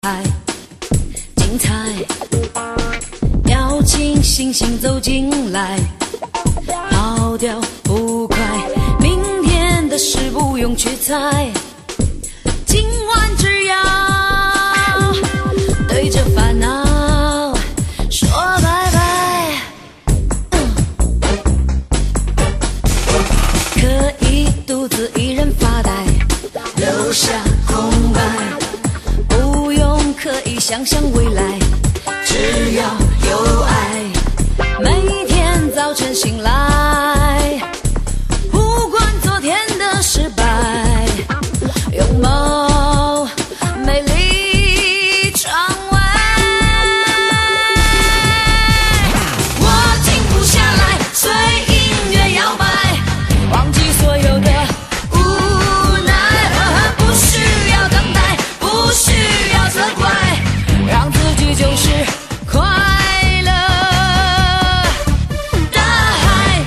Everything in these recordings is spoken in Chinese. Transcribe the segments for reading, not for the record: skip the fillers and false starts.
精彩，邀请星星走进来，跑掉不快，明天的事不用去猜，今晚只要对着烦恼说拜拜，可以独自一人发呆，留下空白，不用刻意想象未来，只要有爱，每天早晨醒来，不管昨天的失败，拥抱美丽窗外，我停不下来，随音乐摇摆，忘记所有的无奈，不需要等待，不需要责怪，让自己就是快乐的海。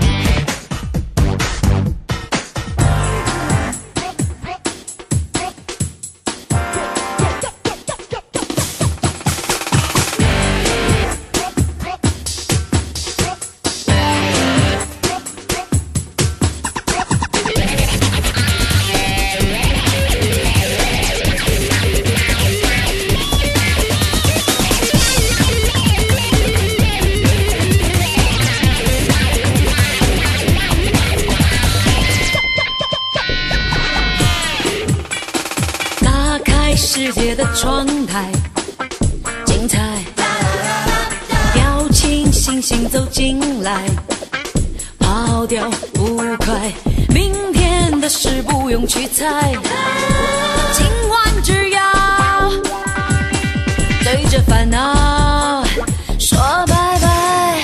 打开世界的窗台，精彩，邀请星星走进来，跑掉不快，明天的事不用去猜，今晚只要对着烦恼说拜拜，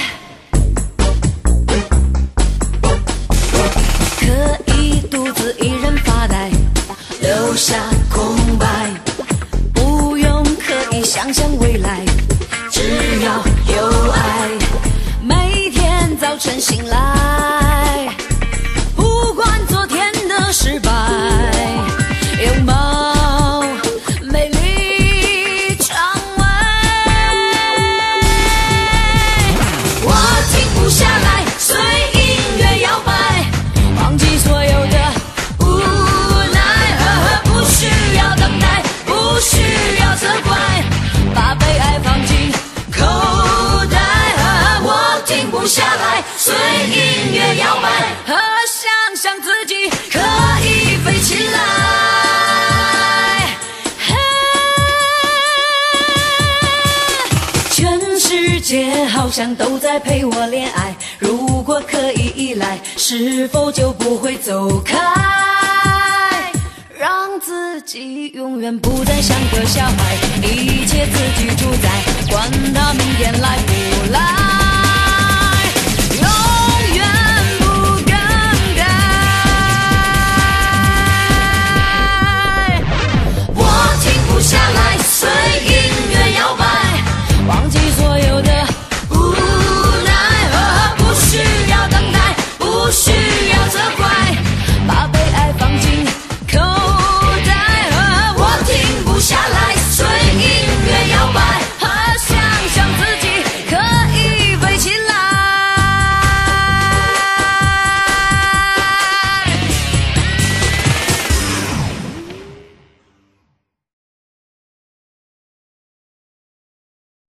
可以独自一人发呆，留下空白，不用刻意想象未来，只要有爱，每天早晨醒来，不管昨天的失败，拥抱美丽窗外，我停不下来，随音乐摇摆，忘记所有的无奈，不需要等待，不需要责怪，把被爱放进口袋，我停不下来，随音乐摇摆，想象自己可以飞起来，全世界好像都在陪我恋爱，如果可以依赖，是否就不会走开，让自己永远不再像个小孩，一切自己主宰，管他明天来不来。